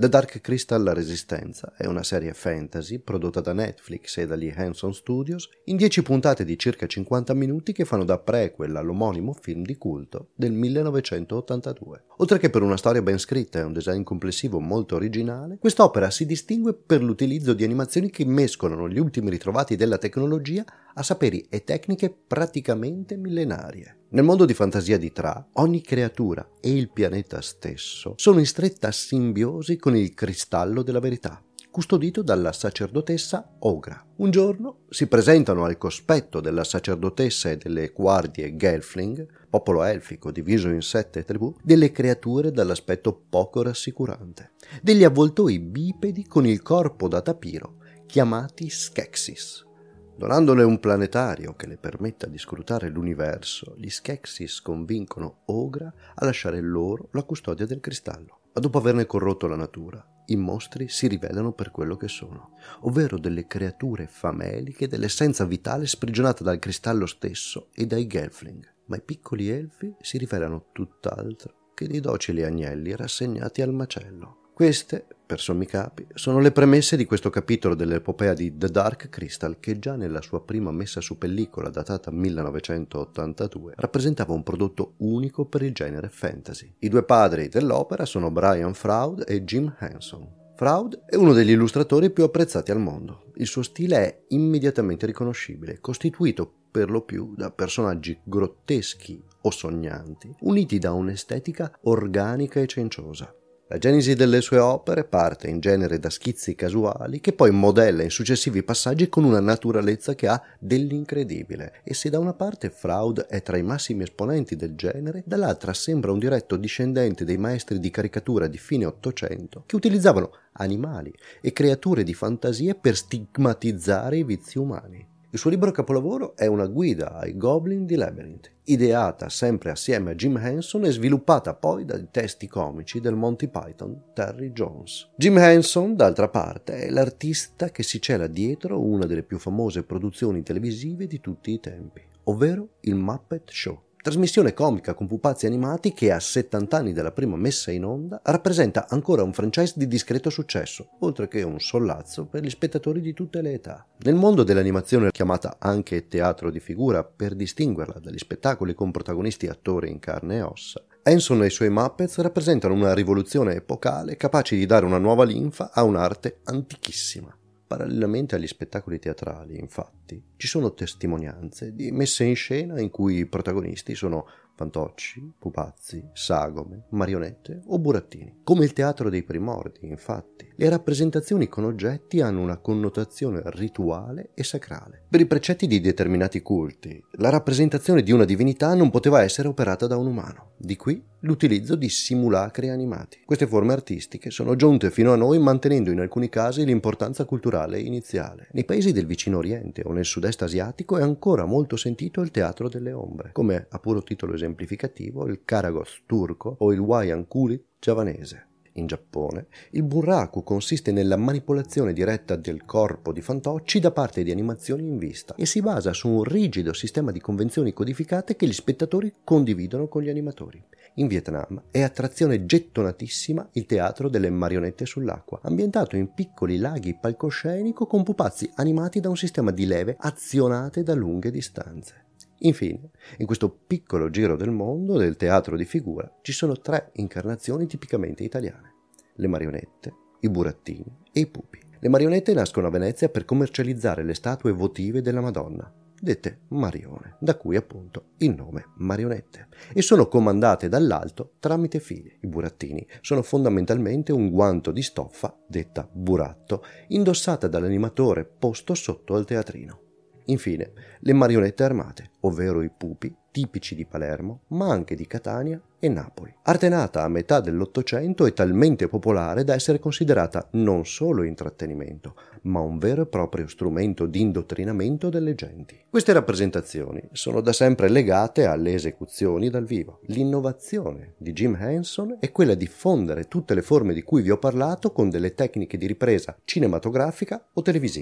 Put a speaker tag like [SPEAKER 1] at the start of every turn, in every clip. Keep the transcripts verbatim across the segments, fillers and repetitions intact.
[SPEAKER 1] The Dark Crystal La Resistenza è una serie fantasy prodotta da Netflix e dagli Henson Studios in dieci puntate di circa cinquanta minuti che fanno da prequel all'omonimo film di culto del millenovecentottantadue. Oltre che per una storia ben scritta e un design complessivo molto originale, quest'opera si distingue per l'utilizzo di animazioni che mescolano gli ultimi ritrovati della tecnologia a saperi e tecniche praticamente millenarie. Nel mondo di fantasia di Thra, ogni creatura e il pianeta stesso sono in stretta simbiosi con il cristallo della verità, custodito dalla sacerdotessa Ogra. Un giorno si presentano al cospetto della sacerdotessa e delle guardie Gelfling, popolo elfico diviso in sette tribù, delle creature dall'aspetto poco rassicurante, degli avvoltoi bipedi con il corpo da tapiro, chiamati Skeksis. Donandole un planetario che le permetta di scrutare l'universo, gli Skeksis convincono Ogra a lasciare loro la custodia del cristallo. Ma dopo averne corrotto la natura, i mostri si rivelano per quello che sono, ovvero delle creature fameliche dell'essenza vitale sprigionata dal cristallo stesso e dai Gelfling. Ma i piccoli elfi si rivelano tutt'altro che dei docili agnelli rassegnati al macello. Queste, per sommi capi, sono le premesse di questo capitolo dell'epopea di The Dark Crystal che già nella sua prima messa su pellicola datata millenovecentottantadue rappresentava un prodotto unico per il genere fantasy. I due padri dell'opera sono Brian Froud e Jim Henson. Froud è uno degli illustratori più apprezzati al mondo. Il suo stile è immediatamente riconoscibile, costituito per lo più da personaggi grotteschi o sognanti, uniti da un'estetica organica e cenciosa. La genesi delle sue opere parte in genere da schizzi casuali che poi modella in successivi passaggi con una naturalezza che ha dell'incredibile. E se da una parte Froud è tra i massimi esponenti del genere, dall'altra sembra un diretto discendente dei maestri di caricatura di fine Ottocento che utilizzavano animali e creature di fantasia per stigmatizzare i vizi umani. Il suo libro capolavoro è una guida ai Goblin di Labyrinth, ideata sempre assieme a Jim Henson e sviluppata poi dai testi comici del Monty Python Terry Jones. Jim Henson, d'altra parte, è l'artista che si cela dietro una delle più famose produzioni televisive di tutti i tempi, ovvero il Muppet Show. Trasmissione comica con pupazzi animati che a settanta anni dalla prima messa in onda rappresenta ancora un franchise di discreto successo, oltre che un sollazzo per gli spettatori di tutte le età. Nel mondo dell'animazione, chiamata anche teatro di figura per distinguerla dagli spettacoli con protagonisti attori in carne e ossa, Henson e i suoi Muppets rappresentano una rivoluzione epocale capace di dare una nuova linfa a un'arte antichissima. Parallelamente agli spettacoli teatrali, infatti, ci sono testimonianze di messe in scena in cui i protagonisti sono fantocci, pupazzi, sagome, marionette o burattini. Come il teatro dei primordi, infatti, le rappresentazioni con oggetti hanno una connotazione rituale e sacrale. Per i precetti di determinati culti, la rappresentazione di una divinità non poteva essere operata da un umano. Di qui l'utilizzo di simulacri animati. Queste forme artistiche sono giunte fino a noi mantenendo in alcuni casi l'importanza culturale iniziale. Nei paesi del vicino Oriente o nel sud-est asiatico è ancora molto sentito il teatro delle ombre, come a puro titolo esemplificativo il Karagoz turco o il Wayang Kulit giavanese. In Giappone, il bunraku consiste nella manipolazione diretta del corpo di fantocci da parte di animazioni in vista e si basa su un rigido sistema di convenzioni codificate che gli spettatori condividono con gli animatori. In Vietnam è attrazione gettonatissima il teatro delle marionette sull'acqua, ambientato in piccoli laghi palcoscenico con pupazzi animati da un sistema di leve azionate da lunghe distanze. Infine, in questo piccolo giro del mondo del teatro di figura ci sono tre incarnazioni tipicamente italiane: le marionette, i burattini e i pupi. Le marionette nascono a Venezia per commercializzare le statue votive della Madonna, dette Marione, da cui appunto il nome marionette, e sono comandate dall'alto tramite fili. I burattini sono fondamentalmente un guanto di stoffa, detta buratto, indossata dall'animatore posto sotto al teatrino. Infine, le marionette armate, ovvero i pupi, tipici di Palermo, ma anche di Catania e Napoli. Arte nata a metà dell'Ottocento e talmente popolare da essere considerata non solo intrattenimento, ma un vero e proprio strumento di indottrinamento delle genti. Queste rappresentazioni sono da sempre legate alle esecuzioni dal vivo. L'innovazione di Jim Henson è quella di fondere tutte le forme di cui vi ho parlato con delle tecniche di ripresa cinematografica o televisiva.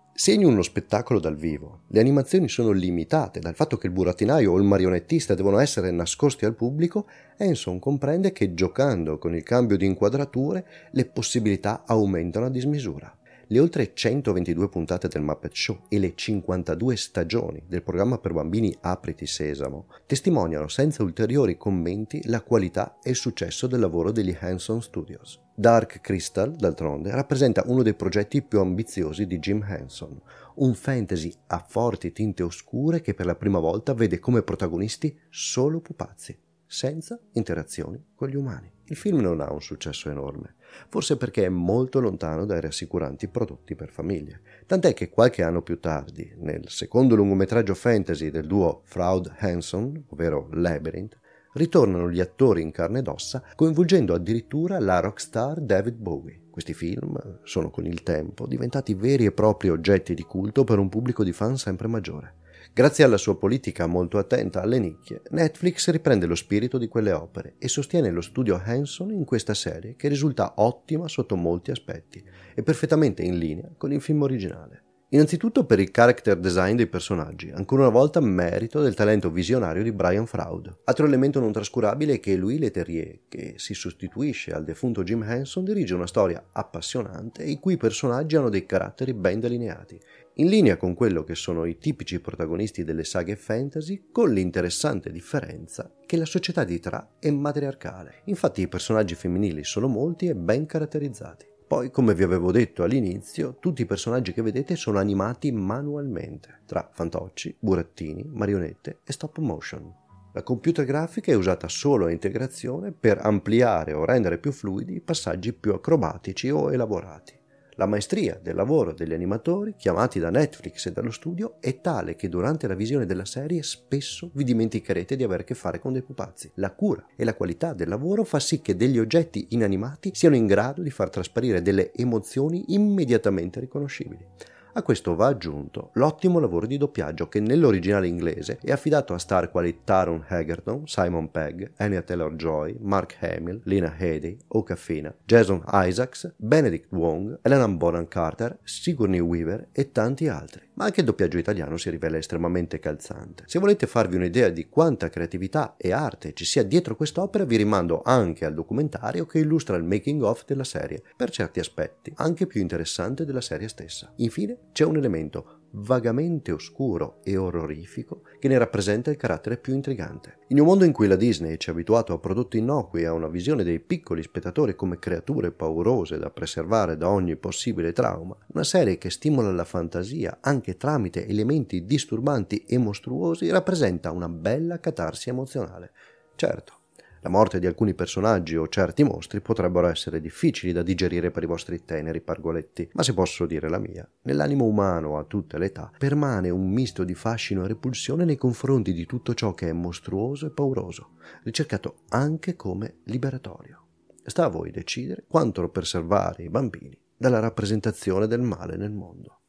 [SPEAKER 1] Se in uno spettacolo dal vivo le animazioni sono limitate dal fatto che il burattinaio o il marionettista devono essere nascosti al pubblico, Henson comprende che giocando con il cambio di inquadrature le possibilità aumentano a dismisura. Le oltre centoventidue puntate del Muppet Show e le cinquantadue stagioni del programma per bambini Apriti Sesamo testimoniano senza ulteriori commenti la qualità e il successo del lavoro degli Henson Studios. Dark Crystal, d'altronde, rappresenta uno dei progetti più ambiziosi di Jim Henson, un fantasy a forti tinte oscure che per la prima volta vede come protagonisti solo pupazzi, senza interazioni con gli umani. Il film non ha un successo enorme, forse perché è molto lontano dai rassicuranti prodotti per famiglie, tant'è che qualche anno più tardi, nel secondo lungometraggio fantasy del duo Froud-Henson, ovvero Labyrinth, ritornano gli attori in carne ed ossa, coinvolgendo addirittura la rockstar David Bowie. Questi film sono con il tempo diventati veri e propri oggetti di culto per un pubblico di fan sempre maggiore. Grazie alla sua politica molto attenta alle nicchie, Netflix riprende lo spirito di quelle opere e sostiene lo studio Henson in questa serie che risulta ottima sotto molti aspetti e perfettamente in linea con il film originale. Innanzitutto per il character design dei personaggi, ancora una volta merito del talento visionario di Brian Froud. Altro elemento non trascurabile è che Louis Leterrier, che si sostituisce al defunto Jim Henson, dirige una storia appassionante i cui personaggi hanno dei caratteri ben delineati, in linea con quello che sono i tipici protagonisti delle saghe fantasy, con l'interessante differenza che la società di Tra è matriarcale. Infatti i personaggi femminili sono molti e ben caratterizzati. Poi, come vi avevo detto all'inizio, tutti i personaggi che vedete sono animati manualmente, tra fantocci, burattini, marionette e stop motion. La computer grafica è usata solo a integrazione per ampliare o rendere più fluidi i passaggi più acrobatici o elaborati. La maestria del lavoro degli animatori, chiamati da Netflix e dallo studio, è tale che durante la visione della serie spesso vi dimenticherete di avere a che fare con dei pupazzi. La cura e la qualità del lavoro fa sì che degli oggetti inanimati siano in grado di far trasparire delle emozioni immediatamente riconoscibili. A questo va aggiunto l'ottimo lavoro di doppiaggio che nell'originale inglese è affidato a star quali Taron Egerton, Simon Pegg, Anya Taylor-Joy, Mark Hamill, Lena Headey, Awkwafina, Jason Isaacs, Benedict Wong, Helena Bonham Carter, Sigourney Weaver e tanti altri. Ma anche il doppiaggio italiano si rivela estremamente calzante. Se volete farvi un'idea di quanta creatività e arte ci sia dietro quest'opera, vi rimando anche al documentario che illustra il making of della serie, per certi aspetti anche più interessante della serie stessa. Infine c'è un elemento vagamente oscuro e orrorifico che ne rappresenta il carattere più intrigante. In un mondo in cui la Disney ci ha abituato a prodotti innocui e a una visione dei piccoli spettatori come creature paurose da preservare da ogni possibile trauma, una serie che stimola la fantasia anche tramite elementi disturbanti e mostruosi rappresenta una bella catarsi emozionale. Certo, la morte di alcuni personaggi o certi mostri potrebbero essere difficili da digerire per i vostri teneri pargoletti, ma se posso dire la mia, nell'animo umano a tutte le età permane un misto di fascino e repulsione nei confronti di tutto ciò che è mostruoso e pauroso, ricercato anche come liberatorio. Sta a voi decidere quanto preservare i bambini dalla rappresentazione del male nel mondo.